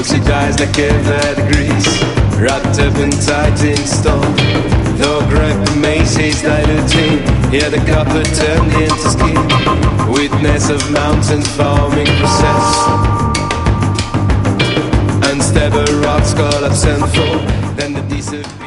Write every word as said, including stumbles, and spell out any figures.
oxidized like a verdigris, wrapped up and tight in stone. Though grape maze is diluting, here the copper turned into skin. Witness of mountains forming process, unstable rocks collapse and fall, then the disappear.